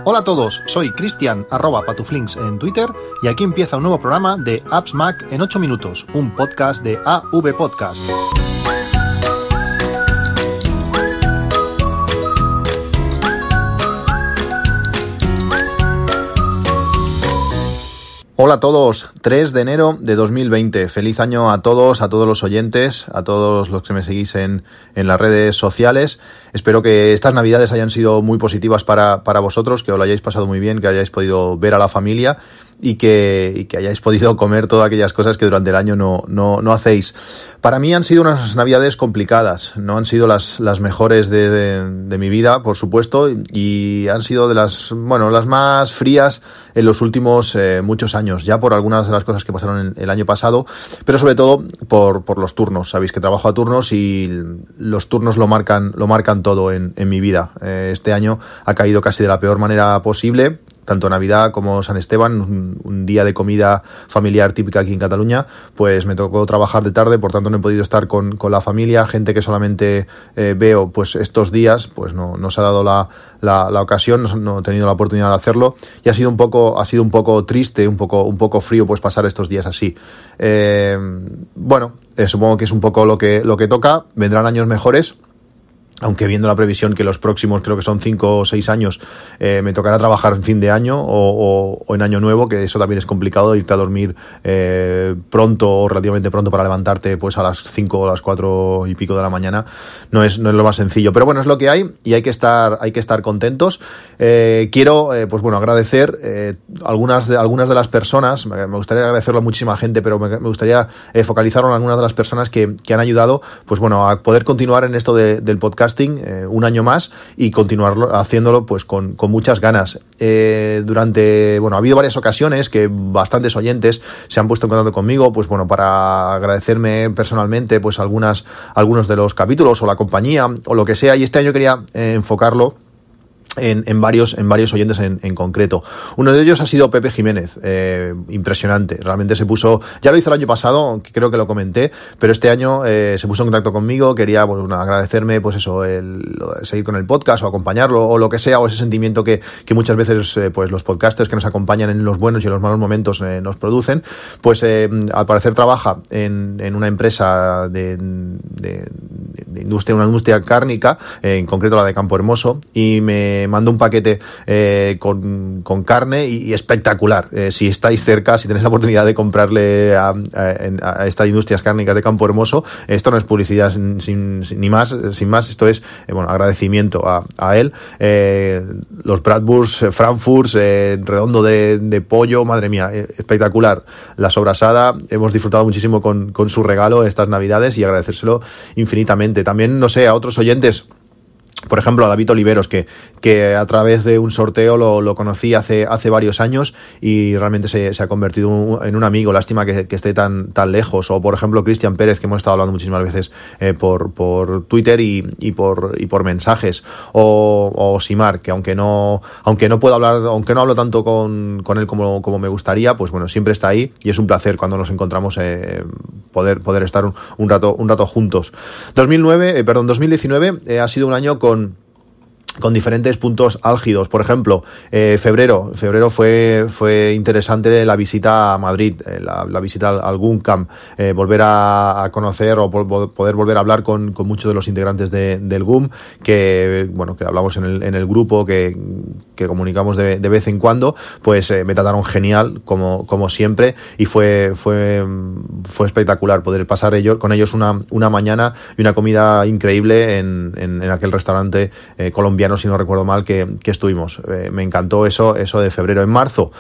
Hola a todos, soy Cristian @patuflinks en Twitter y aquí empieza un nuevo programa de Apps Mac en 8 minutos, un podcast de AV Podcast. Hola a todos, 3 de enero de 2020. Feliz año a todos los oyentes, a todos los que me seguís en las redes sociales. Espero que estas navidades hayan sido muy positivas para vosotros, que os lo hayáis pasado muy bien, que hayáis podido ver a la familia y que hayáis podido comer todas aquellas cosas que durante el año no hacéis. Para mí han sido unas navidades complicadas, no han sido las mejores de mi vida, por supuesto, y han sido de las más frías en los últimos muchos años, ya por algunas de las cosas que pasaron el año pasado, pero sobre todo por los turnos. Sabéis que trabajo a turnos y los turnos lo marcan todo en mi vida. Este año ha caído casi de la peor manera posible, tanto Navidad como San Esteban, un día de comida familiar típica aquí en Cataluña, pues me tocó trabajar de tarde, por tanto no he podido estar con la familia, gente que solamente veo pues estos días, pues no se ha dado la ocasión, no he tenido la oportunidad de hacerlo y ha sido un poco triste, un poco frío pues pasar estos días así. Supongo que es un poco lo que toca, vendrán años mejores. Aunque viendo la previsión que los próximos, creo que son 5 o 6 años, me tocará trabajar en fin de año o en año nuevo, que eso también es complicado, irte a dormir pronto o relativamente pronto para levantarte pues a las 5 o las 4 y pico de la mañana, no es lo más sencillo. Pero bueno, es lo que hay y hay que estar contentos. Quiero agradecer algunas de las personas, me gustaría agradecerlo a muchísima gente, pero me gustaría focalizarlo en algunas de las personas que han ayudado pues bueno a poder continuar en esto del podcast un año más y continuarlo haciéndolo pues con muchas ganas. Ha habido varias ocasiones que bastantes oyentes se han puesto en contacto conmigo pues bueno para agradecerme personalmente pues algunos de los capítulos o la compañía o lo que sea, y este año quería enfocarlo en varios oyentes en concreto. Uno de ellos ha sido Pepe Jiménez, impresionante, realmente se puso, ya lo hizo el año pasado, aunque creo que lo comenté, pero este año se puso en contacto conmigo, quería agradecerme pues eso, seguir con el podcast o acompañarlo o lo que sea, o ese sentimiento que muchas veces pues los podcasters que nos acompañan en los buenos y en los malos momentos nos producen, pues al parecer trabaja en una empresa de industria, una industria cárnica, en concreto la de Campo Hermoso, y me mandó un paquete con carne y espectacular. Si estáis cerca, si tenéis la oportunidad de comprarle a estas industrias cárnicas de Campo Hermoso, esto no es publicidad sin más, esto es agradecimiento a él. Los Bratwurst, Frankfurt, redondo de pollo, madre mía, espectacular. La sobrasada, hemos disfrutado muchísimo con su regalo estas navidades y agradecérselo infinitamente. También, a otros oyentes, por ejemplo a David Oliveros, que a través de un sorteo lo conocí hace varios años y realmente se ha convertido en un amigo. Lástima que esté tan lejos. O por ejemplo Cristian Pérez, que hemos estado hablando muchísimas veces por Twitter y por mensajes. O Simar, que aunque no puedo hablar, aunque no hablo tanto con él como me gustaría, pues bueno, siempre está ahí y es un placer cuando nos encontramos poder estar un rato juntos. 2019 ha sido un año con diferentes puntos álgidos. Por ejemplo, febrero fue interesante la visita a Madrid, la visita al GUM-Camp, volver a conocer o poder volver a hablar con muchos de los integrantes del GUM, que hablamos en el grupo, que comunicamos de vez en cuando, pues me trataron genial, como siempre, y fue espectacular poder pasar con ellos una mañana y una comida increíble en aquel restaurante colombiano, si no recuerdo mal, que estuvimos. Me encantó eso de febrero. En marzo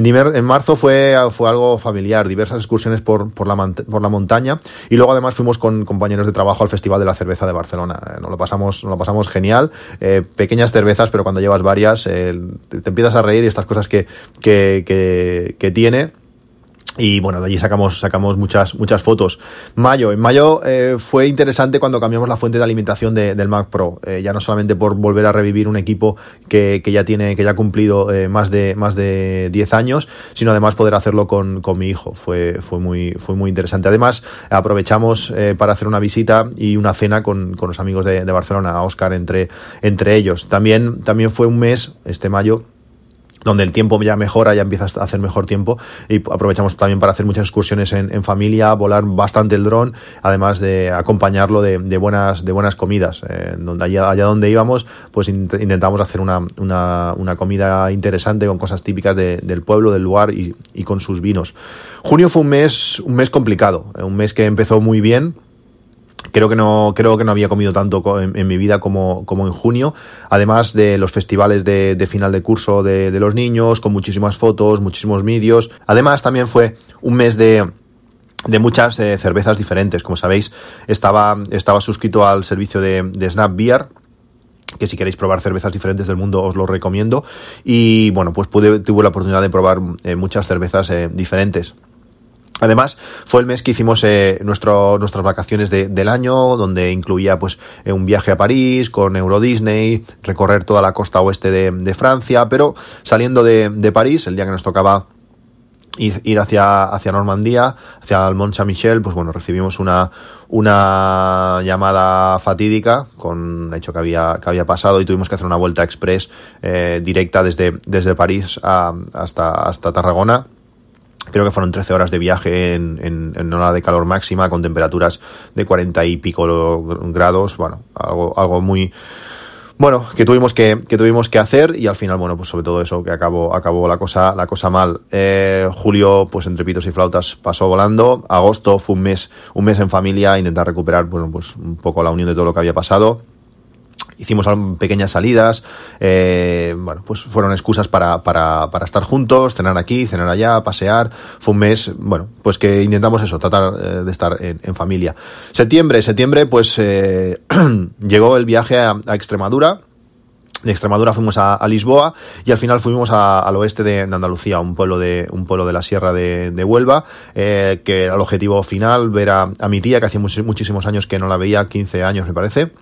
fue algo familiar, diversas excursiones por la montaña, y luego además fuimos con compañeros de trabajo al Festival de la Cerveza de Barcelona. Nos lo pasamos genial. Pequeñas cervezas, pero cuando llevas varias te empiezas a reír, y estas cosas que tiene. Y bueno, de allí sacamos muchas fotos. En mayo fue interesante cuando cambiamos la fuente de alimentación del Mac Pro. Ya no solamente por volver a revivir un equipo que ya ha cumplido más de 10 años, sino además poder hacerlo con mi hijo. Fue muy interesante. Además, aprovechamos para hacer una visita y una cena con los amigos de Barcelona, a Óscar entre ellos. También fue un mes, este mayo, donde el tiempo ya mejora, ya empieza a hacer mejor tiempo, y aprovechamos también para hacer muchas excursiones en familia, volar bastante el dron, además de acompañarlo de buenas comidas, donde allá donde íbamos, pues intentamos hacer una comida interesante con cosas típicas del pueblo, del lugar y con sus vinos. Junio fue un mes complicado, un mes que empezó muy bien. Creo que no había comido tanto en mi vida como en junio, además de los festivales de final de curso de los niños, con muchísimas fotos, muchísimos vídeos. Además también fue un mes de muchas cervezas diferentes. Como sabéis, estaba suscrito al servicio de Snap Beer, que si queréis probar cervezas diferentes del mundo os lo recomiendo, y bueno, pues tuve la oportunidad de probar muchas cervezas diferentes. Además, fue el mes que hicimos nuestras vacaciones del año, donde incluía pues un viaje a París con Euro Disney, recorrer toda la costa oeste de Francia, pero saliendo de París, el día que nos tocaba ir hacia Normandía, hacia el Mont Saint-Michel, pues bueno, recibimos una llamada fatídica con el hecho que había pasado, y tuvimos que hacer una vuelta express directa desde París hasta Tarragona. Creo que fueron 13 horas de viaje en hora de calor máxima, con temperaturas de 40 y pico grados. Bueno, algo muy bueno que tuvimos que hacer, y al final, bueno, pues sobre todo eso, que acabó la cosa mal. Julio, pues entre pitos y flautas, pasó volando. Agosto fue un mes en familia, intentar recuperar, bueno, pues un poco la unión de todo lo que había pasado. Hicimos pequeñas salidas, bueno, pues fueron excusas para estar juntos, cenar aquí, cenar allá, pasear. Fue un mes, bueno, pues que intentamos eso, tratar de estar en familia. Septiembre, pues llegó el viaje a Extremadura. De Extremadura fuimos a Lisboa, y al final fuimos al oeste de Andalucía, un pueblo de la sierra de Huelva, que era el objetivo final, ver a mi tía, que hacía muchísimos años que no la veía, 15 años me parece.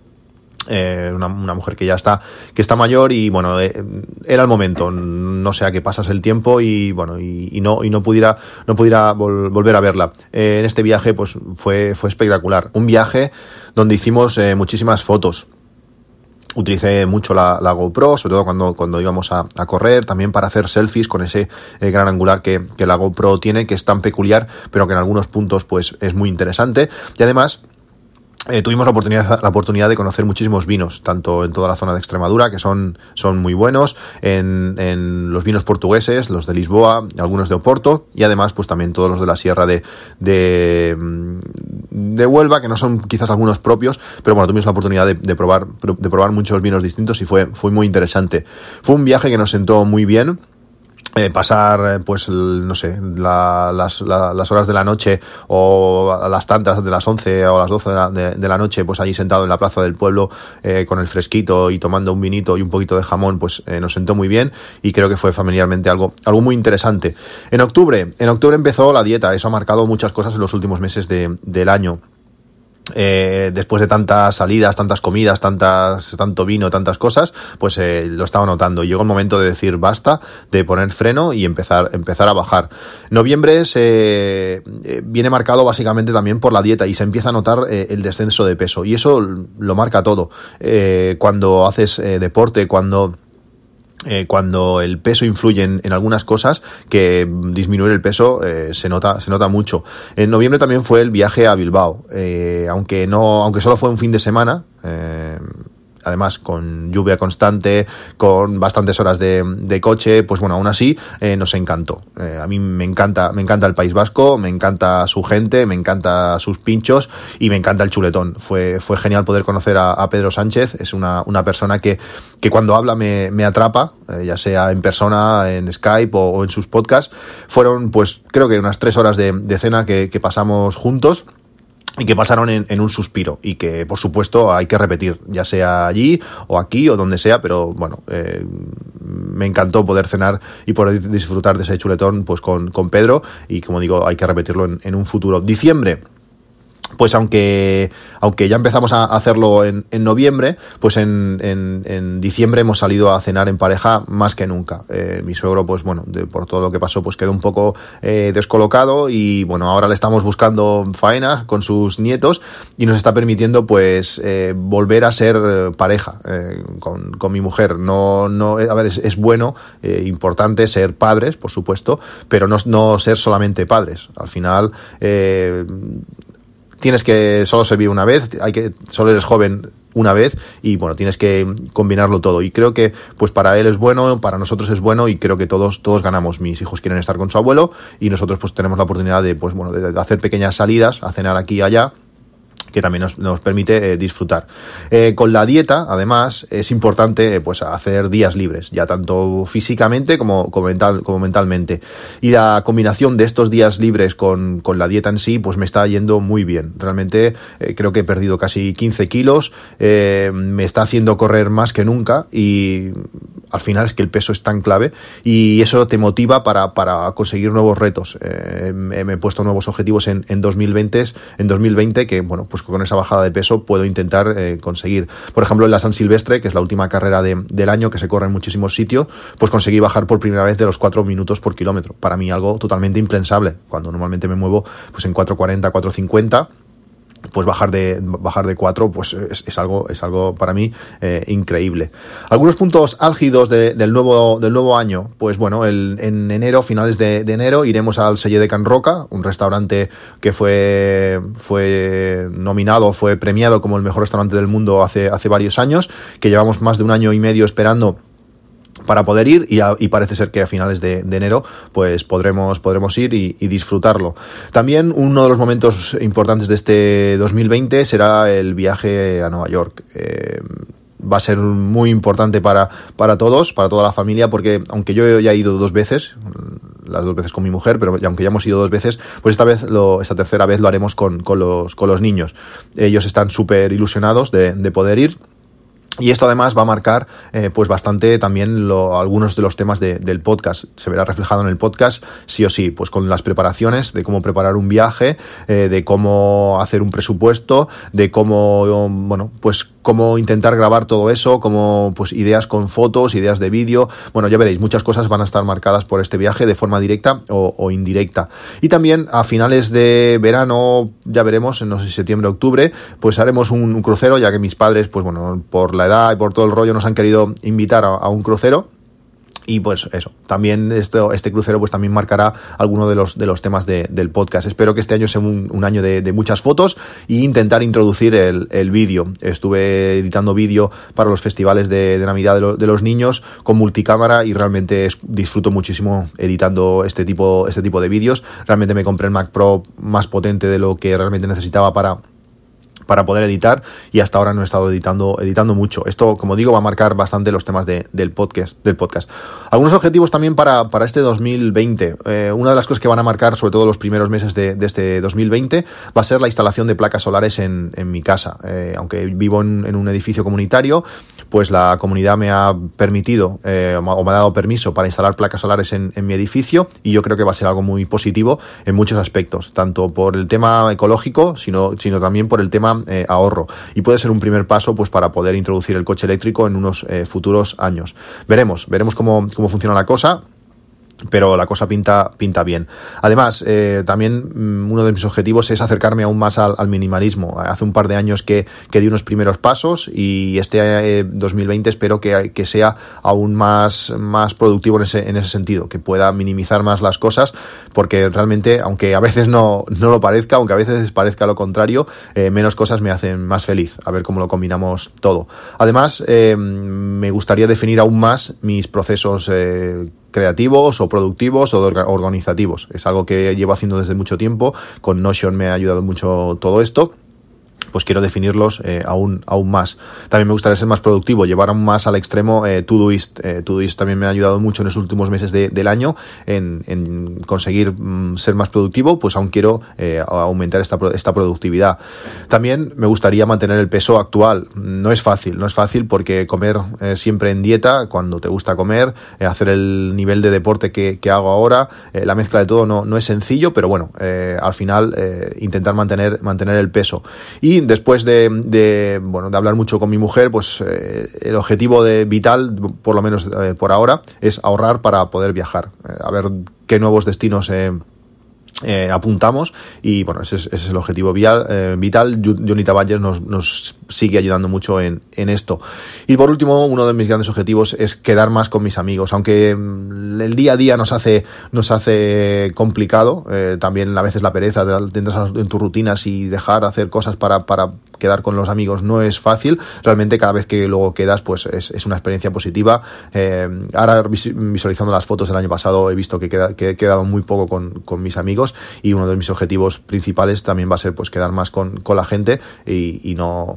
Una mujer que ya está mayor, y bueno, era el momento, no sé a qué pasas el tiempo, y bueno, y no pudiera volver a verla. En este viaje pues fue espectacular, un viaje donde hicimos muchísimas fotos. Utilicé mucho la GoPro, sobre todo cuando íbamos a correr, también para hacer selfies con ese gran angular que la GoPro tiene, que es tan peculiar, pero que en algunos puntos pues es muy interesante. Y además tuvimos la oportunidad de conocer muchísimos vinos, tanto en toda la zona de Extremadura, que son muy buenos, en los vinos portugueses, los de Lisboa, algunos de Oporto, y además pues también todos los de la sierra de Huelva, que no son quizás algunos propios, pero bueno, tuvimos la oportunidad de probar muchos vinos distintos, y fue muy interesante. Fue un viaje que nos sentó muy bien. Pasar, pues, no sé, las horas de la noche, o a las tantas de las 11 o a las 12 de la noche, pues allí sentado en la plaza del pueblo, con el fresquito y tomando un vinito y un poquito de jamón, pues nos sentó muy bien, y creo que fue familiarmente algo muy interesante. En octubre empezó la dieta. Eso ha marcado muchas cosas en los últimos meses del año. Después de tantas salidas, tantas comidas, tanto vino, tantas cosas, pues lo estaba notando. Llegó el momento de decir basta, de poner freno y empezar a bajar. Noviembre viene marcado básicamente también por la dieta, y se empieza a notar el descenso de peso, y eso lo marca todo. Cuando haces deporte, cuando el peso influye en algunas cosas, que disminuir el peso se nota mucho. En noviembre también fue el viaje a Bilbao, aunque solo fue un fin de semana, además con lluvia constante, con bastantes horas de coche, pues bueno, aún así nos encantó. A mí me encanta el País Vasco, me encanta su gente, me encanta sus pinchos, y me encanta el chuletón. Fue genial poder conocer a Pedro Sánchez. Es una persona que cuando habla me atrapa, ya sea en persona, en Skype o en sus podcasts. Fueron, pues, creo que unas 3 horas de cena que pasamos juntos, y que pasaron en un suspiro, y que por supuesto hay que repetir, ya sea allí o aquí o donde sea, pero bueno, me encantó poder cenar y poder disfrutar de ese chuletón pues con Pedro, y como digo, hay que repetirlo en un futuro. Diciembre pues aunque ya empezamos a hacerlo en noviembre, pues en diciembre hemos salido a cenar en pareja más que nunca. Mi suegro, pues bueno, por todo lo que pasó, pues quedó un poco descolocado y bueno, ahora le estamos buscando faenas con sus nietos y nos está permitiendo pues volver a ser pareja con mi mujer. No, a ver, es bueno, importante ser padres, por supuesto, pero no ser solamente padres. Al final, solo se vive una vez, solo eres joven una vez y bueno, tienes que combinarlo todo y creo que pues para él es bueno, para nosotros es bueno y creo que todos ganamos. Mis hijos quieren estar con su abuelo y nosotros pues tenemos la oportunidad de pues bueno, de hacer pequeñas salidas, a cenar aquí y allá, que también nos permite disfrutar. Con la dieta, además, es importante pues hacer días libres, ya tanto físicamente como mentalmente. Y la combinación de estos días libres con la dieta en sí, pues me está yendo muy bien. Realmente creo que he perdido casi 15 kilos, me está haciendo correr más que nunca y al final es que el peso es tan clave y eso te motiva para conseguir nuevos retos. Me he puesto nuevos objetivos en 2020 que, bueno, pues con esa bajada de peso puedo intentar conseguir. Por ejemplo, en la San Silvestre, que es la última carrera del año, que se corre en muchísimos sitios, pues conseguí bajar por primera vez de los 4 minutos por kilómetro. Para mí algo totalmente impensable, cuando normalmente me muevo pues en 4:40, 4:50. Pues bajar de 4 pues es algo para mí increíble. Algunos puntos álgidos del nuevo año, pues bueno, en enero, finales de enero, iremos al Celler de Can Roca, un restaurante que fue nominado, fue premiado como el mejor restaurante del mundo hace varios años, que llevamos más de un año y medio esperando para poder ir y parece ser que a finales de enero pues podremos ir y disfrutarlo. También uno de los momentos importantes de este 2020 será el viaje a Nueva York. Va a ser muy importante para todos, para toda la familia, porque aunque yo ya he ido 2 veces, las 2 veces con mi mujer, pero aunque ya hemos ido 2 veces, pues esta tercera vez lo haremos con los niños. Ellos están súper ilusionados de poder ir. Y esto además va a marcar pues bastante también algunos de los temas del podcast. Se verá reflejado en el podcast sí o sí, pues con las preparaciones de cómo preparar un viaje, de cómo hacer un presupuesto, de cómo, bueno, pues cómo intentar grabar todo eso, como pues ideas con fotos, ideas de vídeo. Bueno, ya veréis, muchas cosas van a estar marcadas por este viaje de forma directa o indirecta. Y también a finales de verano, ya veremos, no sé si septiembre o octubre, pues haremos un crucero, ya que mis padres, pues bueno, por la edad y por todo el rollo nos han querido invitar a un crucero. Y pues eso, también este crucero pues también marcará alguno de los temas del podcast. Espero que este año sea un año de muchas fotos e intentar introducir el vídeo. Estuve editando vídeo para los festivales de Navidad de los niños con multicámara y realmente disfruto muchísimo editando este tipo de vídeos. Realmente me compré el Mac Pro más potente de lo que realmente necesitaba para poder editar y hasta ahora no he estado editando mucho. Esto, como digo, va a marcar bastante los temas del podcast. Algunos objetivos también para este 2020. Una de las cosas que van a marcar, sobre todo los primeros meses de este 2020, va a ser la instalación de placas solares en mi casa. Aunque vivo en un edificio comunitario, pues la comunidad me ha permitido o me ha dado permiso para instalar placas solares en mi edificio y yo creo que va a ser algo muy positivo en muchos aspectos, tanto por el tema ecológico, sino también por el tema ahorro, y puede ser un primer paso pues para poder introducir el coche eléctrico en unos futuros años. Veremos cómo funciona la cosa, pero la cosa pinta bien. Además, también uno de mis objetivos es acercarme aún más al minimalismo. Hace un par de años que di unos primeros pasos y este 2020 espero que sea aún más productivo en ese sentido, que pueda minimizar más las cosas, porque realmente, aunque a veces no lo parezca, aunque a veces parezca lo contrario, menos cosas me hacen más feliz. A ver cómo lo combinamos todo. Además, me gustaría definir aún más mis procesos creativos o productivos o organizativos. Es algo que llevo haciendo desde mucho tiempo. Con Notion me ha ayudado mucho todo esto. pues quiero definirlos aún más. También me gustaría ser más productivo, llevar aún más al extremo Todoist. Todoist también me ha ayudado mucho en los últimos meses del año en conseguir ser más productivo, pues aún quiero aumentar esta productividad. También me gustaría mantener el peso actual. No es fácil porque comer siempre en dieta, cuando te gusta comer, hacer el nivel de deporte que hago ahora, la mezcla de todo no es sencillo, pero bueno, al final intentar mantener el peso. Y después de hablar mucho con mi mujer, pues el objetivo vital, por lo menos por ahora, es ahorrar para poder viajar, a ver qué nuevos destinos apuntamos, y bueno, ese es el objetivo vital. Johnny Taballes nos sigue ayudando mucho en esto. Y por último, uno de mis grandes objetivos es quedar más con mis amigos, aunque el día a día nos hace complicado, también a veces la pereza de entrar en tus rutinas y dejar hacer cosas para quedar con los amigos no es fácil. Realmente cada vez que luego quedas, pues es una experiencia positiva. Ahora visualizando las fotos del año pasado he visto que he quedado muy poco con mis amigos, y uno de mis objetivos principales también va a ser pues quedar más con la gente y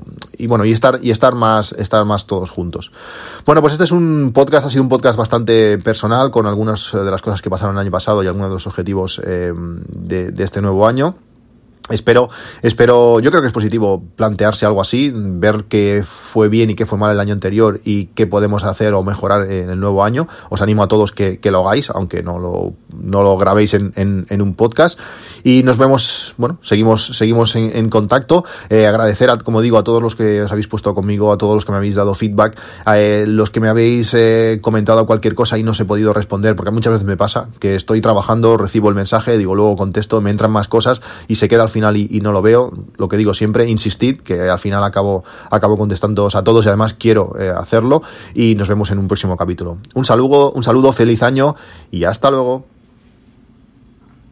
estar más todos juntos. Bueno, pues este es ha sido un podcast bastante personal, con algunas de las cosas que pasaron el año pasado y algunos de los objetivos de este nuevo año. Espero, yo creo que es positivo plantearse algo así, ver qué fue bien y qué fue mal el año anterior y qué podemos hacer o mejorar en el nuevo año. Os animo a todos que lo hagáis, aunque no lo grabéis en un podcast. Y nos vemos, seguimos en contacto. Agradecer, como digo, a todos los que os habéis puesto conmigo, a todos los que me habéis dado feedback, a los que me habéis comentado cualquier cosa y no os he podido responder, porque muchas veces me pasa que estoy trabajando, recibo el mensaje, luego contesto, me entran más cosas y se queda al final y no lo veo. Lo que digo siempre, insistid, que al final acabo contestándoos a todos, y además quiero hacerlo, y nos vemos en un próximo capítulo. Un saludo, feliz año y hasta luego.